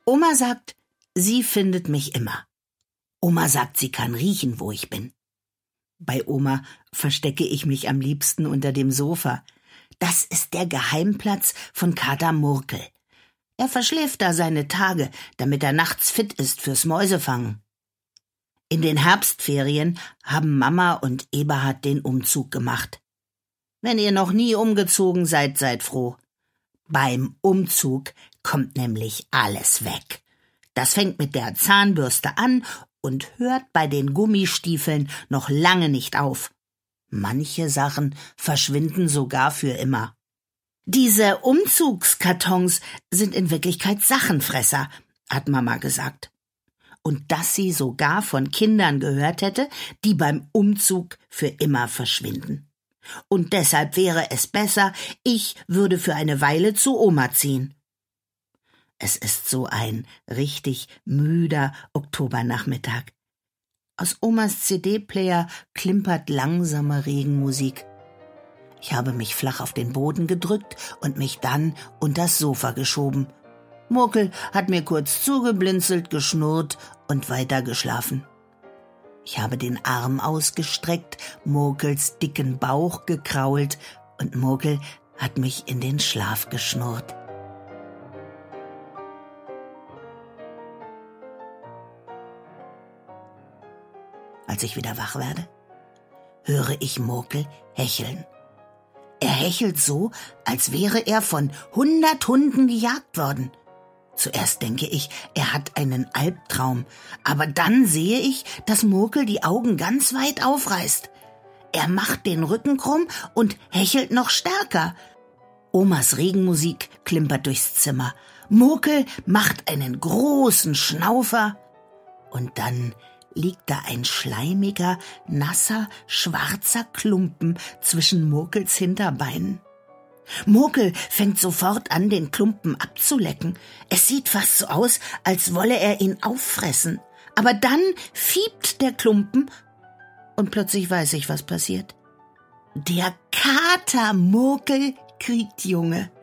Oma sagt, sie findet mich immer. Oma sagt, sie kann riechen, wo ich bin. Bei Oma verstecke ich mich am liebsten unter dem Sofa. Das ist der Geheimplatz von Kater Murkel. Er verschläft da seine Tage, damit er nachts fit ist fürs Mäusefangen. In den Herbstferien haben Mama und Eberhard den Umzug gemacht. Wenn ihr noch nie umgezogen seid, seid froh. Beim Umzug kommt nämlich alles weg. Das fängt mit der Zahnbürste an und hört bei den Gummistiefeln noch lange nicht auf. Manche Sachen verschwinden sogar für immer. Diese Umzugskartons sind in Wirklichkeit Sachenfresser, hat Mama gesagt. Und dass sie sogar von Kindern gehört hätte, die beim Umzug für immer verschwinden. Und deshalb wäre es besser, ich würde für eine Weile zu Oma ziehen. Es ist so ein richtig müder Oktobernachmittag. Aus Omas CD-Player klimpert langsame Regenmusik. Ich habe mich flach auf den Boden gedrückt und mich dann unters Sofa geschoben. Murkel hat mir kurz zugeblinzelt, geschnurrt und weitergeschlafen. Ich habe den Arm ausgestreckt, Murkels dicken Bauch gekrault und Murkel hat mich in den Schlaf geschnurrt. Als ich wieder wach werde, höre ich Murkel hecheln. Er hechelt so, als wäre er von 100 Hunden gejagt worden. Zuerst denke ich, er hat einen Albtraum, aber dann sehe ich, dass Murkel die Augen ganz weit aufreißt. Er macht den Rücken krumm und hechelt noch stärker. Omas Regenmusik klimpert durchs Zimmer. Murkel macht einen großen Schnaufer und dann liegt da ein schleimiger, nasser, schwarzer Klumpen zwischen Murkels Hinterbeinen. Murkel fängt sofort an, den Klumpen abzulecken. Es sieht fast so aus, als wolle er ihn auffressen. Aber dann fiebt der Klumpen und plötzlich weiß ich, was passiert. Der Kater Murkel kriegt Junge.